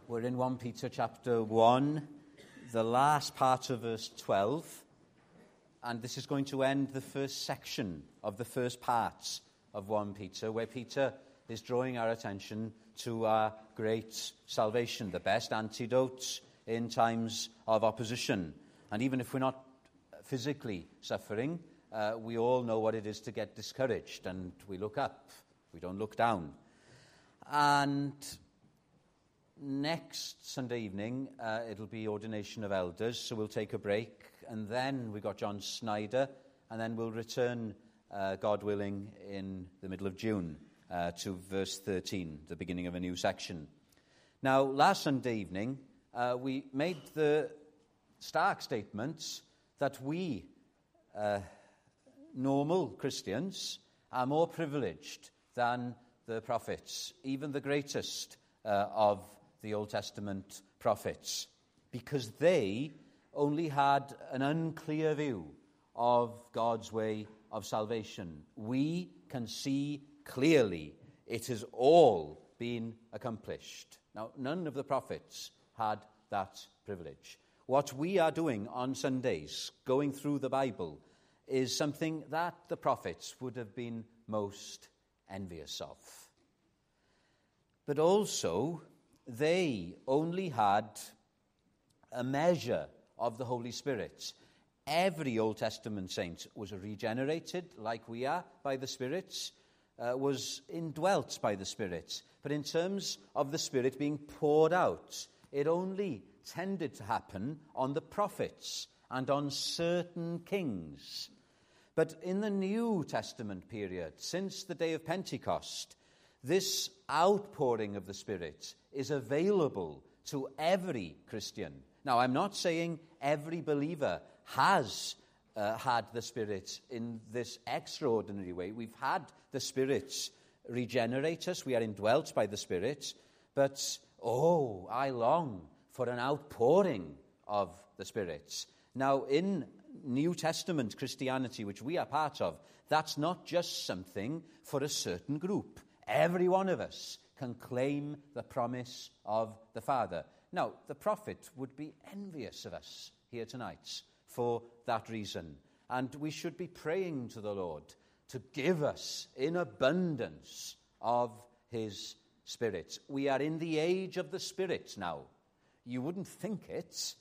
We're in 1 Peter chapter 1, the last part of verse 12, and this is going to end the first section of the first part of 1 Peter, where Peter is drawing our attention to our great salvation, the best antidote in times of opposition. And even if we're not physically suffering, we all know what it is to get discouraged, and we look up, we don't look down. And next Sunday evening, it'll be ordination of elders, so we'll take a break, and then we've got John Snyder, and then we'll return, God willing, in the middle of June to verse 13, the beginning of a new section. Now, last Sunday evening, we made the stark statement that we, normal Christians, are more privileged than the prophets, even the greatest of the Old Testament prophets, because they only had an unclear view of God's way of salvation. We can see clearly it has all been accomplished. Now, none of the prophets had that privilege. What we are doing on Sundays, going through the Bible, is something that the prophets would have been most envious of. But also, they only had a measure of the Holy Spirit. Every Old Testament saint was regenerated, like we are, by the Spirit, was indwelt by the Spirit. But in terms of the Spirit being poured out, it only tended to happen on the prophets and on certain kings. But in the New Testament period, since the day of Pentecost, this outpouring of the Spirit is available to every Christian. Now, I'm not saying every believer has had the Spirit in this extraordinary way. We've had the Spirit regenerate us. We are indwelt by the Spirit. But, I long for an outpouring of the Spirit. Now, in New Testament Christianity, which we are part of, that's not just something for a certain group. Every one of us can claim the promise of the Father. Now, the prophet would be envious of us here tonight for that reason. And we should be praying to the Lord to give us in abundance of his Spirit. We are in the age of the Spirit now. You wouldn't think it,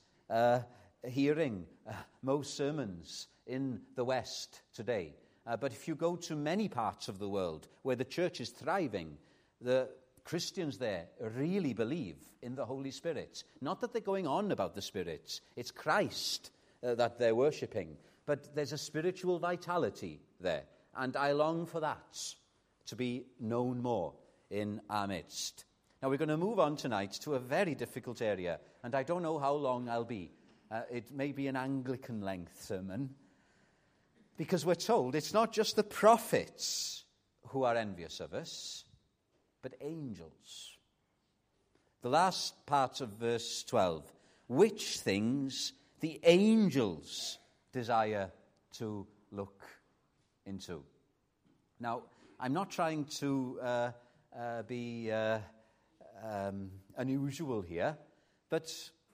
hearing most sermons in the West today. But if you go to many parts of the world where the church is thriving, the Christians there really believe in the Holy Spirit. Not that they're going on about the Spirit. It's Christ that they're worshipping. But there's a spiritual vitality there. And I long for that to be known more in our midst. Now, we're going to move on tonight to a very difficult area. And I don't know how long I'll be. It may be an Anglican-length sermon. Because we're told it's not just the prophets who are envious of us, but angels. The last part of verse 12. Which things the angels desire to look into. Now, I'm not trying to be unusual here, but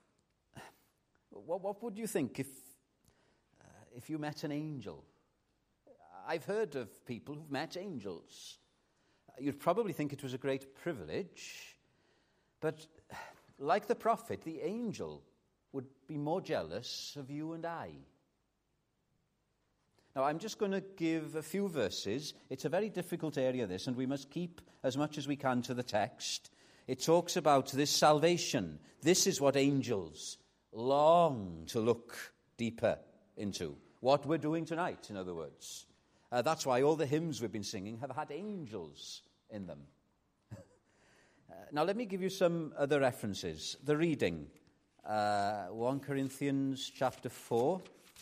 what would you think if you met an angel? I've heard of people who've met angels. You'd probably think it was a great privilege, but like the prophet, the angel would be more jealous of you and I. Now, I'm just going to give a few verses. It's a very difficult area, this, and we must keep as much as we can to the text. It talks about this salvation. This is what angels long to look deeper into. What we're doing tonight, in other words. That's why all the hymns we've been singing have had angels in them. Now, let me give you some other references. The reading, 1 Corinthians chapter 4.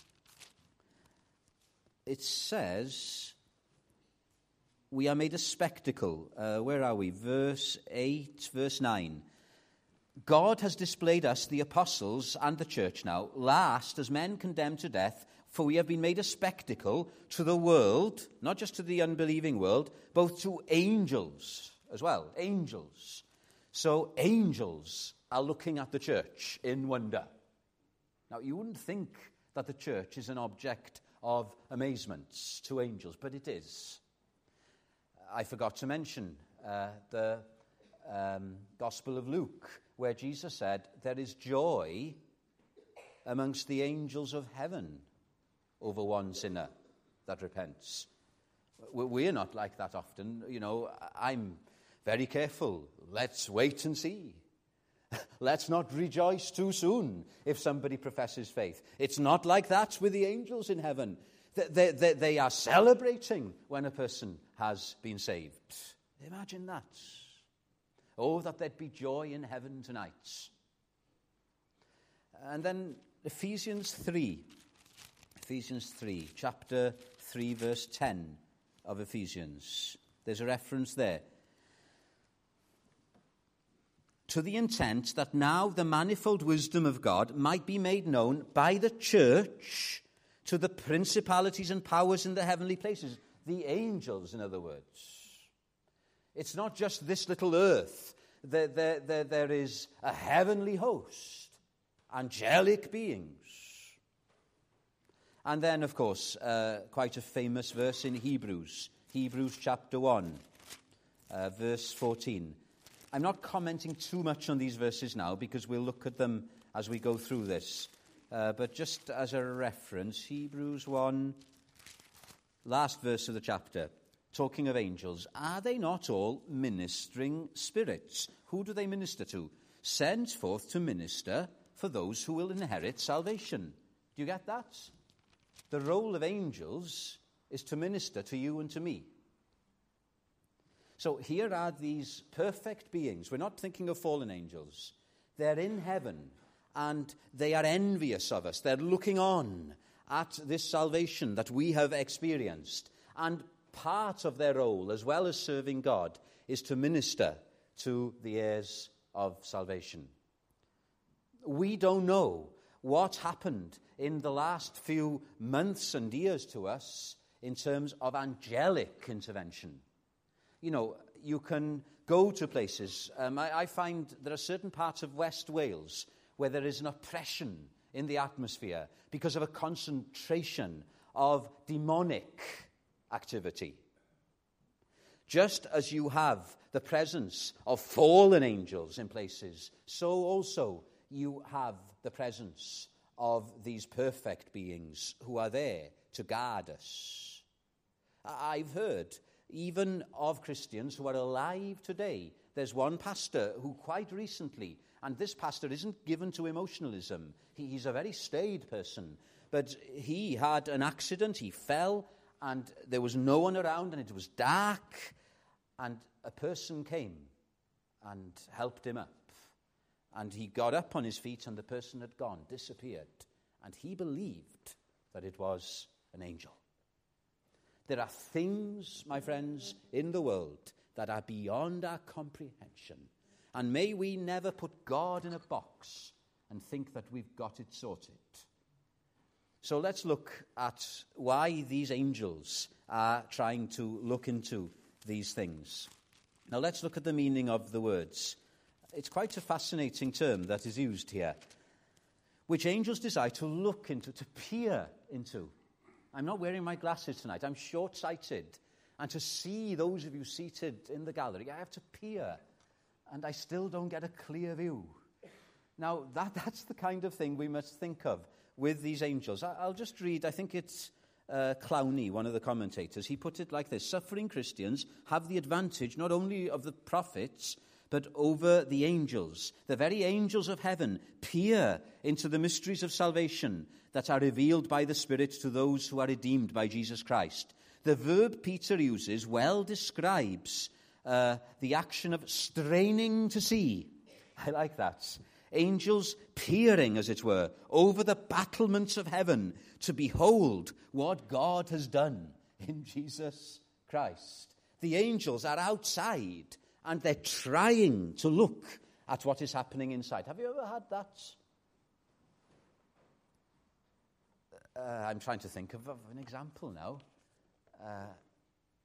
It says, we are made a spectacle. Where are we? Verse 8, verse 9. God has displayed us, the apostles and the church now, last as men condemned to death, for we have been made a spectacle to the world, not just to the unbelieving world, both to angels as well. Angels. So angels are looking at the church in wonder. Now, you wouldn't think that the church is an object of amazement to angels, but it is. I forgot to mention the Gospel of Luke, where Jesus said, there is joy amongst the angels of heaven over one sinner that repents. We're not like that often. You know, I'm very careful. Let's wait and see. Let's not rejoice too soon if somebody professes faith. It's not like that with the angels in heaven. They are celebrating when a person has been saved. Imagine that. Oh, that there'd be joy in heaven tonight. And then Ephesians 3, chapter 3, verse 10 of Ephesians. There's a reference there. To the intent that now the manifold wisdom of God might be made known by the church to the principalities and powers in the heavenly places. The angels, in other words. It's not just this little earth. There is a heavenly host, angelic beings. And then, of course, quite a famous verse in Hebrews chapter 1, verse 14. I'm not commenting too much on these verses now because we'll look at them as we go through this. But just as a reference, Hebrews 1, last verse of the chapter, talking of angels. Are they not all ministering spirits? Who do they minister to? Sent forth to minister for those who will inherit salvation. Do you get that? The role of angels is to minister to you and to me. So here are these perfect beings. We're not thinking of fallen angels. They're in heaven, and they are envious of us. They're looking on at this salvation that we have experienced. And part of their role, as well as serving God, is to minister to the heirs of salvation. We don't know what happened in the last few months and years to us in terms of angelic intervention. You know, you can go to places. I find there are certain parts of West Wales where there is an oppression in the atmosphere because of a concentration of demonic activity. Just as you have the presence of fallen angels in places, so also you have the presence of these perfect beings who are there to guard us. I've heard even of Christians who are alive today. There's one pastor who quite recently, and this pastor isn't given to emotionalism. He's a very staid person, but he had an accident. He fell, and there was no one around, and it was dark, and a person came and helped him up. And he got up on his feet, and the person had gone, disappeared. And he believed that it was an angel. There are things, my friends, in the world that are beyond our comprehension. And may we never put God in a box and think that we've got it sorted. So let's look at why these angels are trying to look into these things. Now let's look at the meaning of the words. It's quite a fascinating term that is used here, which angels desire to look into, to peer into. I'm not wearing my glasses tonight. I'm short-sighted. And to see those of you seated in the gallery, I have to peer. And I still don't get a clear view. Now, that's the kind of thing we must think of with these angels. I'll just read, I think it's Clowney, one of the commentators. He put it like this: suffering Christians have the advantage not only of the prophets, but over the angels. The very angels of heaven peer into the mysteries of salvation that are revealed by the Spirit to those who are redeemed by Jesus Christ. The verb Peter uses well describes the action of straining to see. I like that. Angels peering, as it were, over the battlements of heaven to behold what God has done in Jesus Christ. The angels are outside and they're trying to look at what is happening inside. Have you ever had that? I'm trying to think of an example now.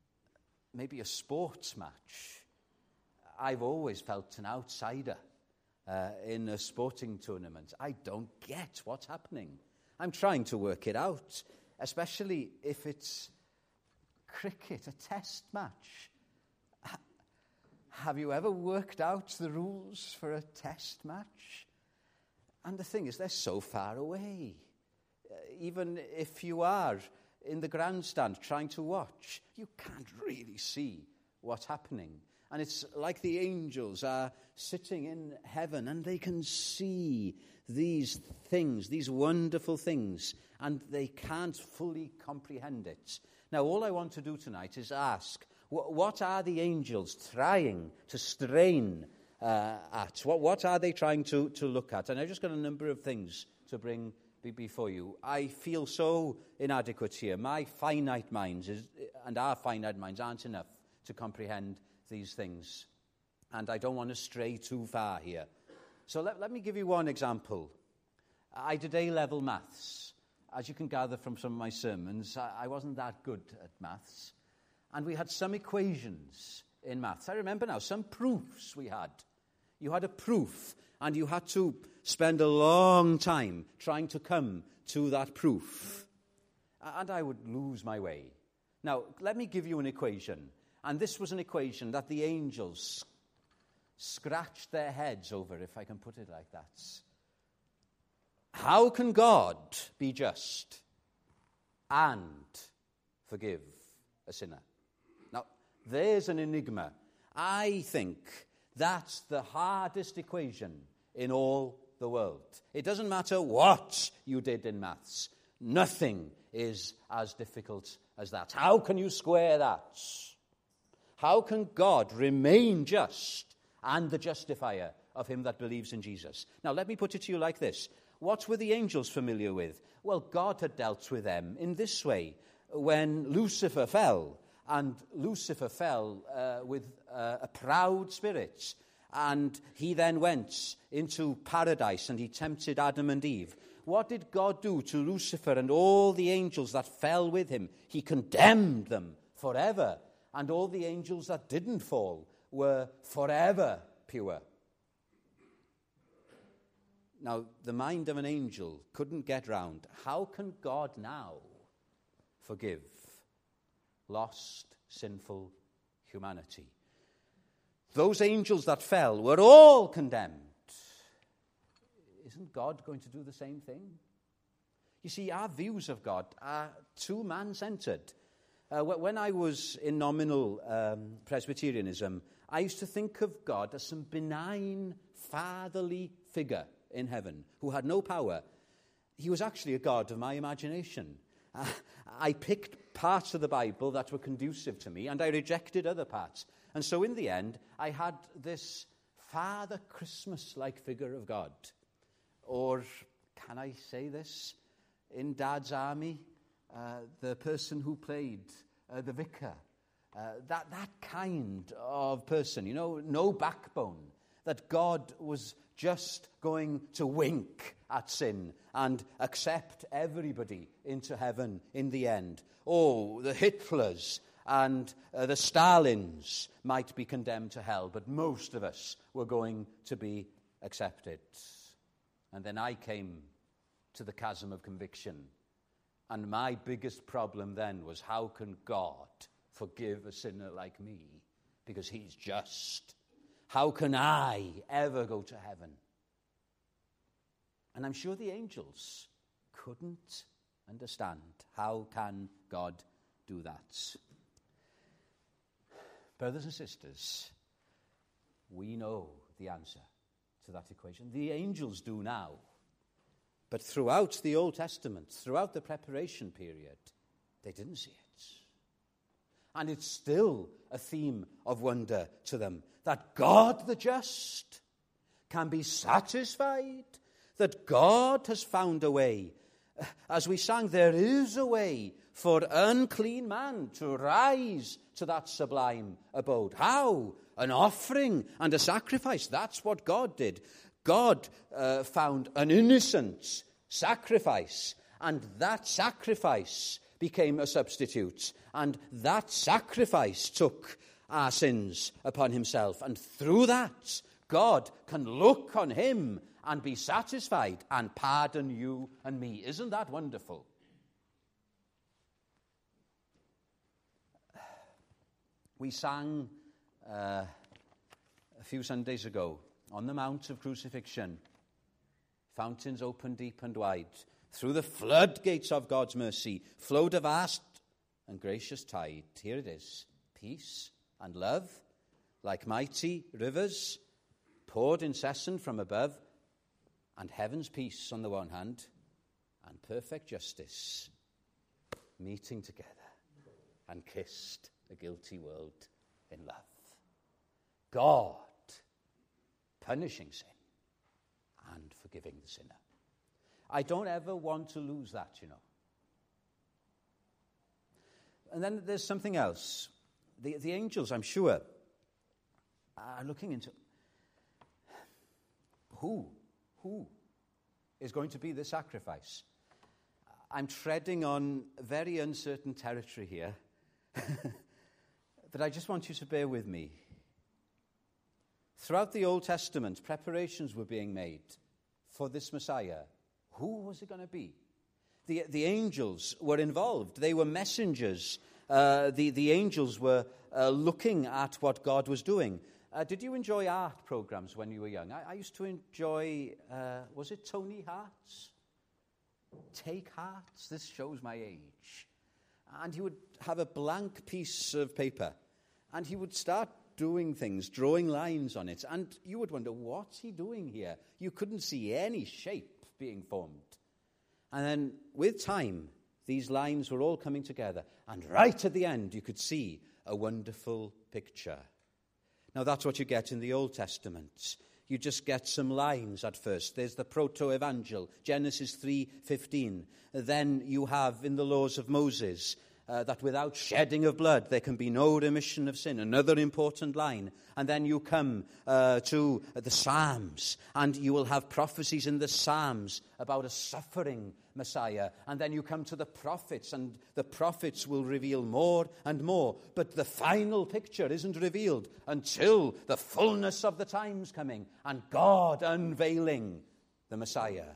Maybe a sports match. I've always felt an outsider in a sporting tournament. I don't get what's happening. I'm trying to work it out, especially if it's cricket, a test match. Have you ever worked out the rules for a test match? And the thing is, they're so far away. Even if you are in the grandstand trying to watch, you can't really see what's happening. And it's like the angels are sitting in heaven and they can see these things, these wonderful things, and they can't fully comprehend it. Now, all I want to do tonight is ask, what are the angels trying to strain at? What are they trying to look at? And I've just got a number of things to bring before you. I feel so inadequate here. My finite minds and our finite minds aren't enough to comprehend these things. And I don't want to stray too far here. So let me give you one example. I did A-level maths. As you can gather from some of my sermons, I wasn't that good at maths. And we had some equations in maths. I remember now, some proofs we had. You had a proof, and you had to spend a long time trying to come to that proof. And I would lose my way. Now, let me give you an equation. And this was an equation that the angels scratched their heads over, if I can put it like that. How can God be just and forgive a sinner? Now, there's an enigma. I think that's the hardest equation in all the world. It doesn't matter what you did in maths. Nothing is as difficult as that. How can you square that? How can God remain just and the justifier of him that believes in Jesus? Now, let me put it to you like this. What were the angels familiar with? Well, God had dealt with them in this way. When Lucifer fell, and Lucifer fell with a proud spirit, and he then went into paradise and he tempted Adam and Eve. What did God do to Lucifer and all the angels that fell with him? He condemned them forever. And all the angels that didn't fall were forever pure. Now, the mind of an angel couldn't get round. How can God now forgive lost, sinful humanity? Those angels that fell were all condemned. Isn't God going to do the same thing? You see, our views of God are too man-centered. When I was in nominal Presbyterianism, I used to think of God as some benign, fatherly figure in heaven who had no power. He was actually a God of my imagination. I picked parts of the Bible that were conducive to me, and I rejected other parts. And so in the end, I had this Father Christmas-like figure of God. Or, can I say this? In Dad's Army, the person who played the vicar, that kind of person, no backbone, that God was just going to wink at sin and accept everybody into heaven in the end. Oh, the Hitlers and the Stalins might be condemned to hell, but most of us were going to be accepted. And then I came to the chasm of conviction. And my biggest problem then was, how can God forgive a sinner like me? Because he's just. How can I ever go to heaven? And I'm sure the angels couldn't understand. How can God do that? Brothers and sisters, we know the answer to that equation. The angels do now. But throughout the Old Testament, throughout the preparation period, they didn't see it. And it's still a theme of wonder to them, that God the just can be satisfied, that God has found a way. As we sang, there is a way for unclean man to rise to that sublime abode. How? An offering and a sacrifice. That's what God did. God found an innocent sacrifice, and that sacrifice became a substitute, and that sacrifice took our sins upon himself, and through that, God can look on him and be satisfied and pardon you and me. Isn't that wonderful? We sang a few Sundays ago, on the Mount of Crucifixion, fountains open deep and wide. Through the floodgates of God's mercy flowed a vast and gracious tide. Here it is, peace and love, like mighty rivers, poured incessant from above, and heaven's peace on the one hand, and perfect justice meeting together and kissed a guilty world in love. God punishing sin and forgiving the sinner. I don't ever want to lose that, you know. And then there's something else. The angels, I'm sure, are looking into who is going to be the sacrifice. I'm treading on very uncertain territory here, but I just want you to bear with me. Throughout the Old Testament, preparations were being made for this Messiah. Who was it going to be? The angels were involved. They were messengers. The angels were looking at what God was doing. Did you enjoy art programs when you were young? I used to enjoy, was it Tony Hart's? Take Hearts. This shows my age. And he would have a blank piece of paper, and he would start doing things, drawing lines on it, and you would wonder, what's he doing here? You couldn't see any shape being formed. And then, with time, these lines were all coming together, and right at the end, you could see a wonderful picture. Now, that's what you get in the Old Testament. You just get some lines at first. There's the proto-evangel, Genesis 3:15. Then you have in the laws of Moses that without shedding of blood there can be no remission of sin. Another important line. And then you come to the Psalms, and you will have prophecies in the Psalms about a suffering Messiah. And then you come to the prophets, and the prophets will reveal more and more. But the final picture isn't revealed until the fullness of the times coming and God unveiling the Messiah.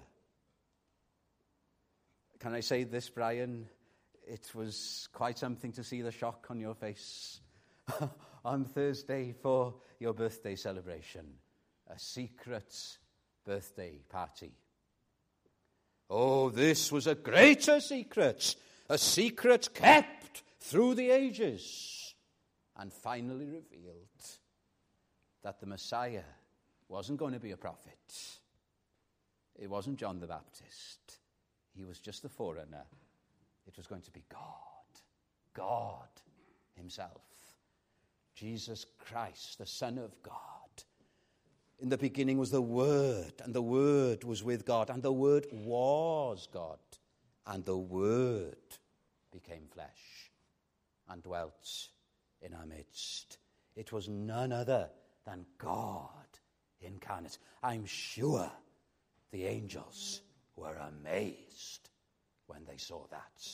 Can I say this, Brian? It was quite something to see the shock on your face on Thursday for your birthday celebration. A secret birthday party. Oh, this was a greater secret. A secret kept through the ages and finally revealed that the Messiah wasn't going to be a prophet. It wasn't John the Baptist. He was just a forerunner. It was going to be God himself, Jesus Christ, the Son of God. In the beginning was the Word, and the Word was with God, and the Word was God, and the Word became flesh and dwelt in our midst. It was none other than God incarnate. I'm sure the angels were amazed when they saw that.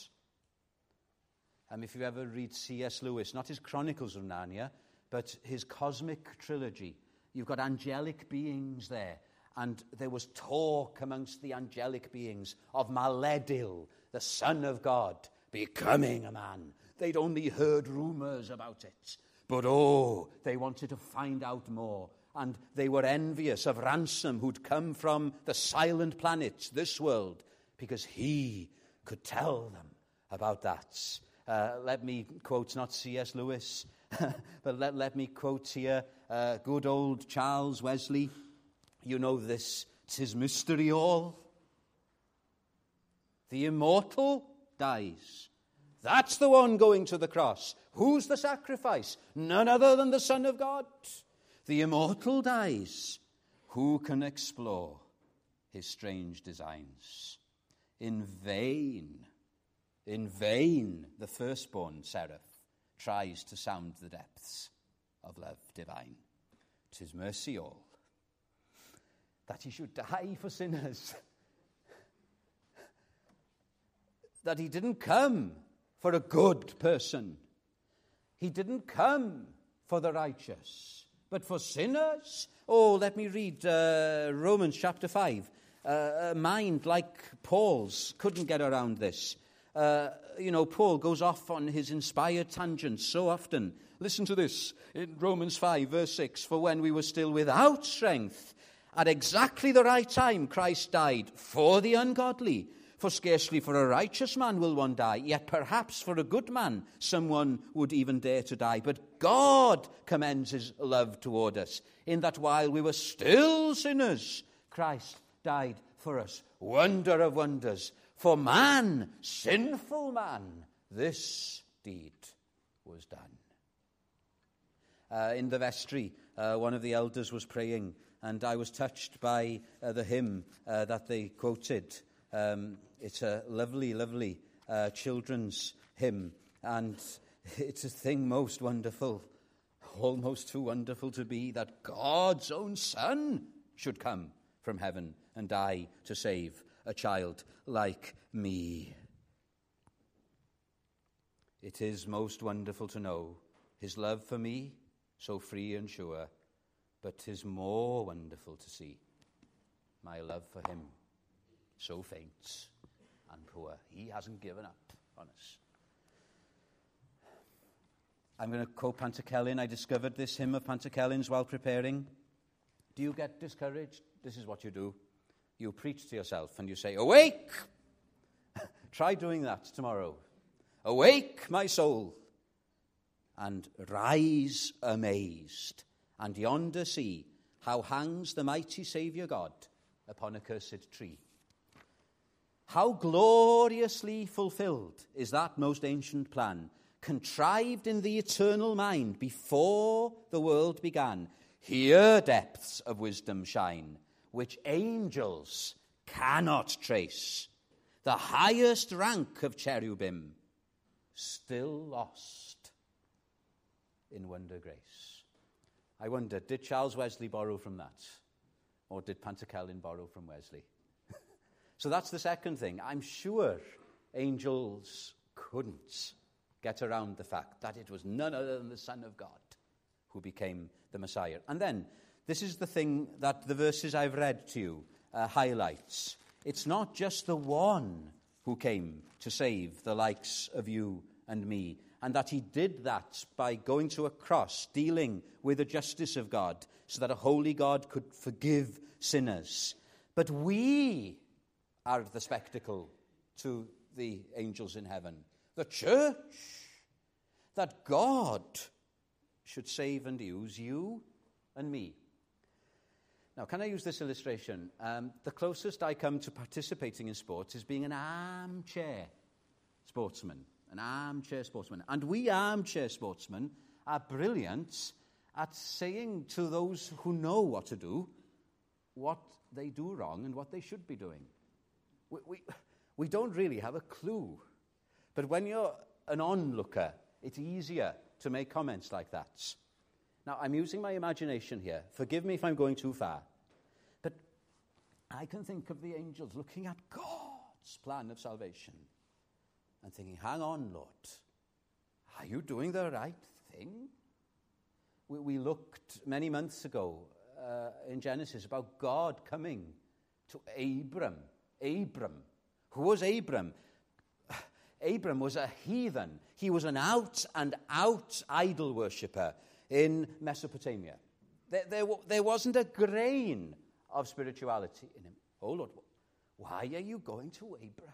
If you ever read C.S. Lewis, not his Chronicles of Narnia, but his cosmic trilogy, you've got angelic beings there. And there was talk amongst the angelic beings of Maledil, the Son of God, becoming a man. They'd only heard rumors about it. But they wanted to find out more. And they were envious of Ransom, who'd come from the silent planet, this world, because he could tell them about that. Let me quote not C.S. Lewis, but let me quote here good old Charles Wesley. You know this, 'tis mystery all. The immortal dies. That's the one going to the cross. Who's the sacrifice? None other than the Son of God. The immortal dies. Who can explore his strange designs? In vain, the firstborn seraph tries to sound the depths of love divine. 'Tis mercy all, that he should die for sinners. That he didn't come for a good person. He didn't come for the righteous, but for sinners. Oh, let me read Romans chapter 5. A mind like Paul's couldn't get around this. Paul goes off on his inspired tangents so often. Listen to this in Romans 5, verse 6. For when we were still without strength, at exactly the right time, Christ died for the ungodly. For scarcely for a righteous man will one die, yet perhaps for a good man someone would even dare to die. But God commends his love toward us, in that while we were still sinners, Christ died for us. Wonder of wonders. For man, sinful man, this deed was done. In the vestry, one of the elders was praying, and I was touched by the hymn that they quoted. It's a lovely, lovely children's hymn, and it's a thing most wonderful, almost too wonderful to be, that God's own Son should come from heaven and die to save a child like me. It is most wonderful to know his love for me, so free and sure, but 'tis more wonderful to see my love for him, so faint and poor. He hasn't given up on us. I'm going to quote Pantycelyn. I discovered this hymn of Pantycelyn's while preparing. Do you get discouraged? This is what you do. You preach to yourself and you say, awake! Try doing that tomorrow. Awake, my soul, and rise amazed, and yonder see how hangs the mighty Saviour God upon a cursed tree. How gloriously fulfilled is that most ancient plan, contrived in the eternal mind before the world began. Here depths of wisdom shine, which angels cannot trace. The highest rank of cherubim, still lost in wonder grace. I wonder, did Charles Wesley borrow from that? Or did Pantycelyn borrow from Wesley? So that's the second thing. I'm sure angels couldn't get around the fact that it was none other than the Son of God who became the Messiah. And then, this is the thing that the verses I've read to you highlights. It's not just the one who came to save the likes of you and me, and that he did that by going to a cross, dealing with the justice of God, so that a holy God could forgive sinners. But we are the spectacle to the angels in heaven. The church, that God should save and use you and me. Now, can I use this illustration? The closest I come to participating in sports is being an armchair sportsman. An armchair sportsman. And we armchair sportsmen are brilliant at saying to those who know what to do, what they do wrong and what they should be doing. We don't really have a clue. But when you're an onlooker, it's easier to make comments like that. Now, I'm using my imagination here. Forgive me if I'm going too far. But I can think of the angels looking at God's plan of salvation and thinking, hang on, Lord, are you doing the right thing? We looked many months ago in Genesis about God coming to Abram. Abram. Who was Abram? Abram was a heathen. He was an out-and-out idol worshipper in Mesopotamia. There wasn't a grain of spirituality in him. Oh, Lord, why are you going to Abraham?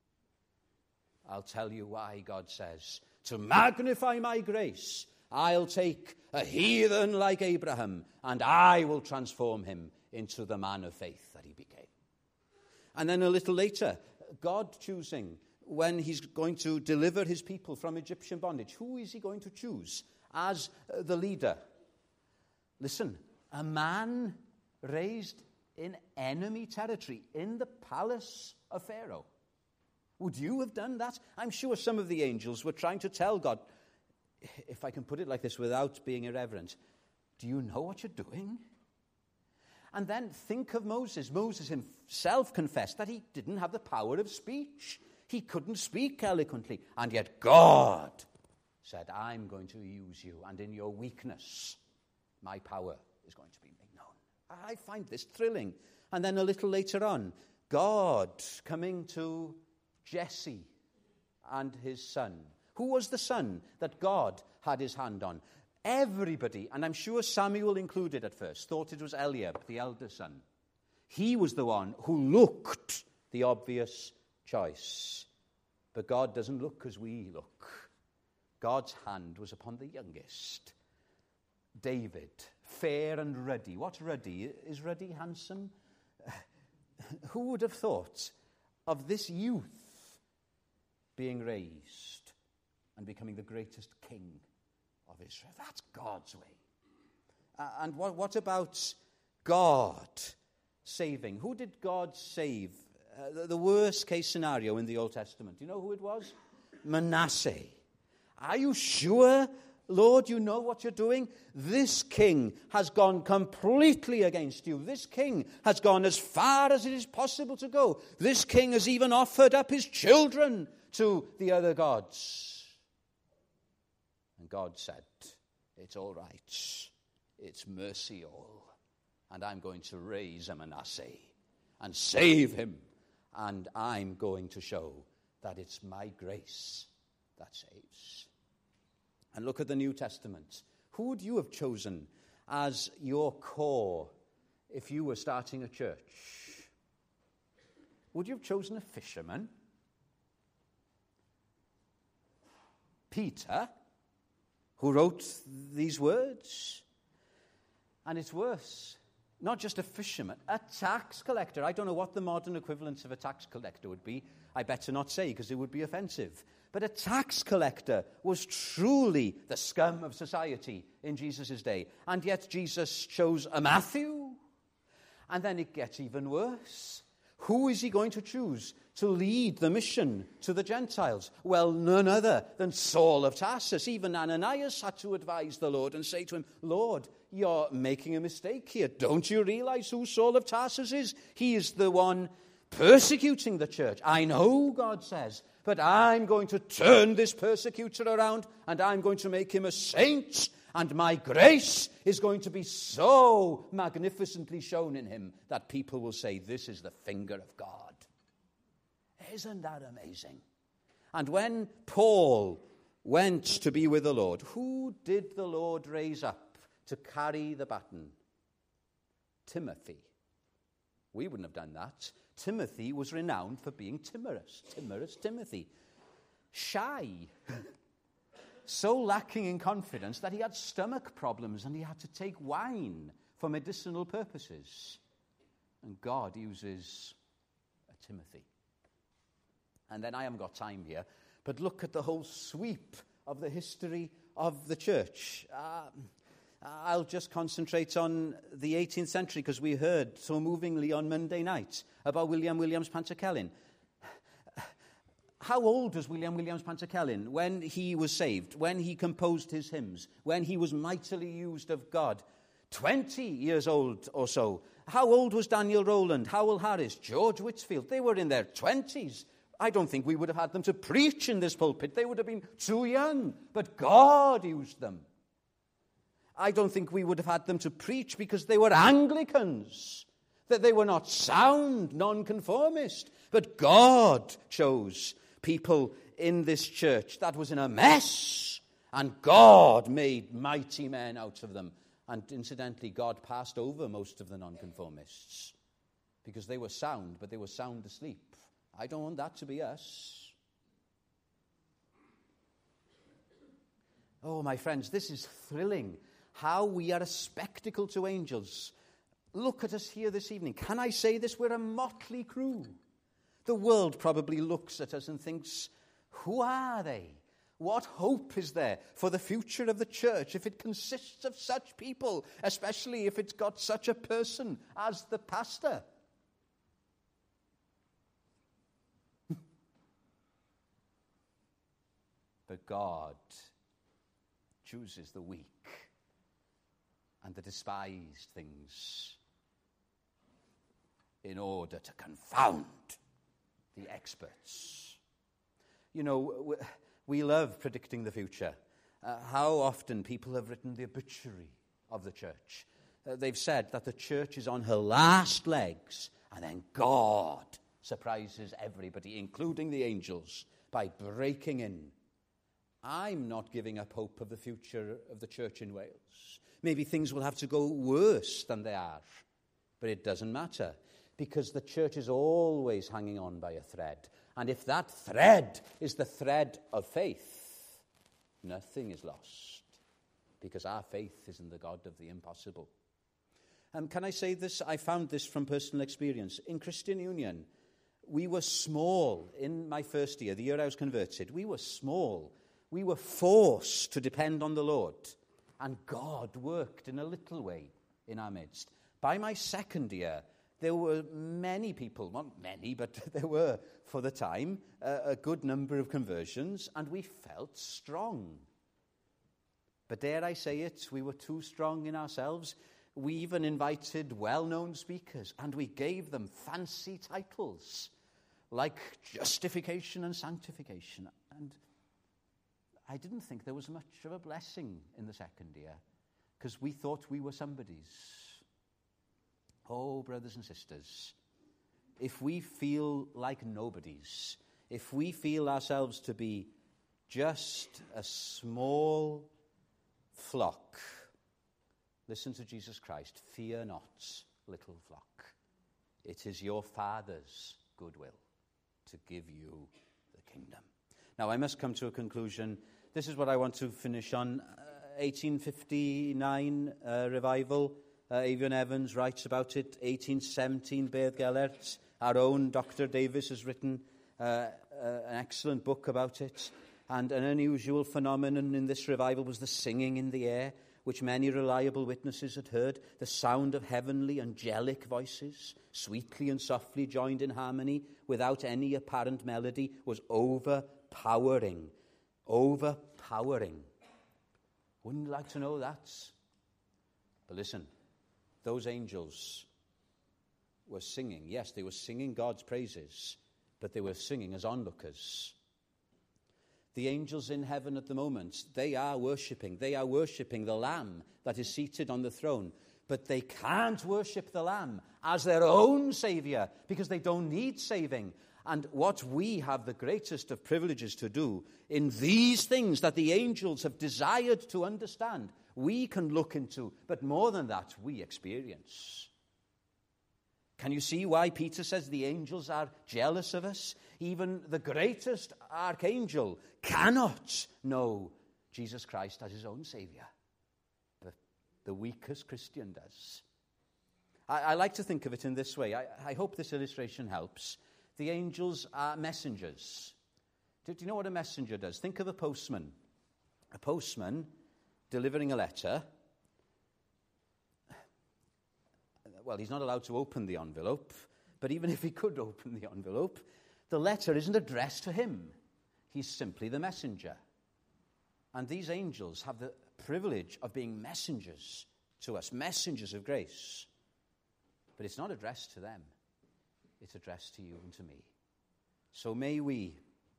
I'll tell you why. God says, to magnify my grace, I'll take a heathen like Abraham, and I will transform him into the man of faith that he became. And then a little later, God choosing when he's going to deliver his people from Egyptian bondage. Who is he going to choose as the leader? Listen, a man raised in enemy territory, in the palace of Pharaoh. Would you have done that? I'm sure some of the angels were trying to tell God, if I can put it like this without being irreverent, do you know what you're doing? And then think of Moses. Moses himself confessed that he didn't have the power of speech. He couldn't speak eloquently. And yet God said, I'm going to use you. And in your weakness, My power is going to be made known. I find this thrilling. And then a little later on, God coming to Jesse and his son. Who was the son that God had his hand on? Everybody, and I'm sure Samuel included at first, thought it was Eliab, the elder son. He was the one who looked the obvious choice. But God doesn't look as we look. God's hand was upon the youngest, David, fair and ruddy. What's ruddy? Is ruddy handsome? Who would have thought of this youth being raised and becoming the greatest king of Israel? That's God's way. And what about God saving? Who did God save? The worst case scenario in the Old Testament. Do you know who it was? Manasseh. Are you sure, Lord, you know what you're doing? This king has gone completely against you. This king has gone as far as it is possible to go. This king has even offered up his children to the other gods. And God said, it's all right. It's mercy all. And I'm going to raise a Manasseh and save him. And I'm going to show that it's my grace that saves. And look at the New Testament. Who would you have chosen as your core if you were starting a church? Would you have chosen a fisherman? Peter, who wrote these words? And it's worse. Not just a fisherman, a tax collector. I don't know what the modern equivalent of a tax collector would be. I better not say, because it would be offensive. But a tax collector was truly the scum of society in Jesus' day. And yet Jesus chose a Matthew. And then it gets even worse. Who is he going to choose to lead the mission to the Gentiles? Well, none other than Saul of Tarsus. Even Ananias had to advise the Lord and say to him, Lord, you're making a mistake here. Don't you realize who Saul of Tarsus is? He is the one persecuting the church. I know, God says, but I'm going to turn this persecutor around and I'm going to make him a saint. And my grace is going to be so magnificently shown in him that people will say, this is the finger of God. Isn't that amazing? And when Paul went to be with the Lord, who did the Lord raise up to carry the baton? Timothy. We wouldn't have done that. Timothy was renowned for being timorous. Timorous Timothy. Shy. So lacking in confidence that he had stomach problems and he had to take wine for medicinal purposes. And God uses a Timothy. And then I haven't got time here, but look at the whole sweep of the history of the church. I'll just concentrate on the 18th century because we heard so movingly on Monday night about William Williams Pantycelyn. How old was William Williams Pantycelyn when he was saved, when he composed his hymns, when he was mightily used of God? 20 years old or so. How old was Daniel Rowland, Howell Harris, George Whitfield? They were in their 20s. I don't think we would have had them to preach in this pulpit. They would have been too young, but God used them. I don't think we would have had them to preach because they were Anglicans, that they were not sound, nonconformist, but God chose people in this church that was in a mess, and God made mighty men out of them. And incidentally, God passed over most of the nonconformists because they were sound, but they were sound asleep. I don't want that to be us. Oh, my friends, this is thrilling. How we are a spectacle to angels. Look at us here this evening. Can I say this? We're a motley crew. The world probably looks at us and thinks, who are they? What hope is there for the future of the church if it consists of such people, especially if it's got such a person as the pastor? But God chooses the weak and the despised things in order to confound the experts. You know, we love predicting the future. How often people have written the obituary of the church. They've said that the church is on her last legs, and then God surprises everybody, including the angels, by breaking in. I'm not giving up hope of the future of the church in Wales. Maybe things will have to go worse than they are, but it doesn't matter, because the church is always hanging on by a thread. And if that thread is the thread of faith, nothing is lost, because our faith is in the God of the impossible. Can I say this? I found this from personal experience. In Christian Union, we were small. In my first year, the year I was converted, we were small. We were forced to depend on the Lord. And God worked in a little way in our midst. By my second year, there were many people, not many, but there were, for the time, a good number of conversions, and we felt strong. But dare I say it, we were too strong in ourselves. We even invited well-known speakers, and we gave them fancy titles, like justification and sanctification. And I didn't think there was much of a blessing in the second year, because we thought we were somebody's. Oh, brothers and sisters, if we feel like nobodies, if we feel ourselves to be just a small flock, listen to Jesus Christ. Fear not, little flock. It is your Father's goodwill to give you the kingdom. Now, I must come to a conclusion. This is what I want to finish on. 1859 revival. Avion Evans writes about it. 1817, Beard Gellert. Our own Dr. Davis has written an excellent book about it. And an unusual phenomenon in this revival was the singing in the air, which many reliable witnesses had heard, the sound of heavenly, angelic voices, sweetly and softly joined in harmony, without any apparent melody, was overpowering. Overpowering. Wouldn't you like to know that? But listen, those angels were singing. Yes, they were singing God's praises, but they were singing as onlookers. The angels in heaven at the moment, they are worshipping the Lamb that is seated on the throne. But they can't worship the Lamb as their own Savior, because they don't need saving. And what we have the greatest of privileges to do in these things that the angels have desired to understand, we can look into, but more than that, we experience. Can you see why Peter says the angels are jealous of us? Even the greatest archangel cannot know Jesus Christ as his own Savior. But the weakest Christian does. I like to think of it in this way. I hope this illustration helps. The angels are messengers. Do you know what a messenger does? Think of a postman. A postman delivering a letter. Well, he's not allowed to open the envelope, but even if he could open the envelope, the letter isn't addressed to him. He's simply the messenger. And these angels have the privilege of being messengers to us, messengers of grace. But it's not addressed to them. It's addressed to you and to me. So may we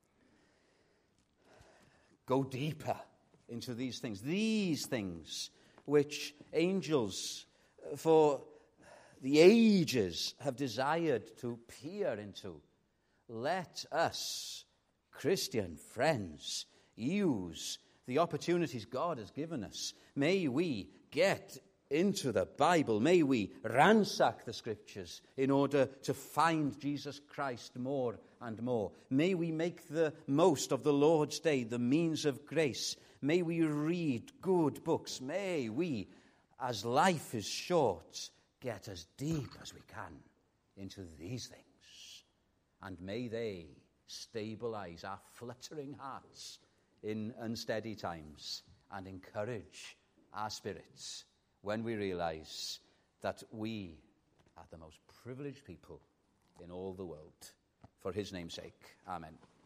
go deeper into these things which angels for the ages have desired to peer into. Let us, Christian friends, use the opportunities God has given us. May we get into the Bible. May we ransack the Scriptures in order to find Jesus Christ more and more. May we make the most of the Lord's Day, the means of grace. May we read good books. May we, as life is short, get as deep as we can into these things. And may they stabilize our fluttering hearts in unsteady times and encourage our spirits when we realize that we are the most privileged people in all the world. For his name's sake, amen.